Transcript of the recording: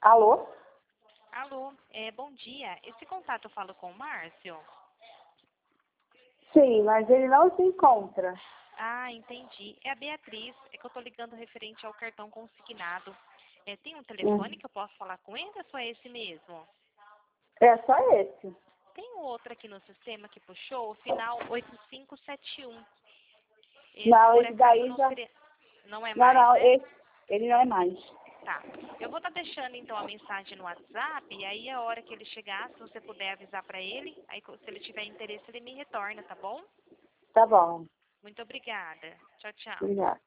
Alô? Alô, bom dia. Esse contato eu falo com o Márcio? Sim, mas ele não se encontra. Ah, entendi. É a Beatriz. É que eu tô ligando referente ao cartão consignado. Tem um telefone que eu posso falar com ele ou é só esse mesmo? É só esse. Tem um outro aqui no sistema que puxou, o final 8571. Esse, Não, por esse acaso, daí não já. seria... Não é Não, mais, não, né? ele não é mais. Tá. Eu vou estar deixando, então, a mensagem no WhatsApp, e aí a hora que ele chegar, se você puder avisar para ele, aí se ele tiver interesse, ele me retorna, tá bom? Tá bom. Muito obrigada. Tchau, tchau. Obrigada.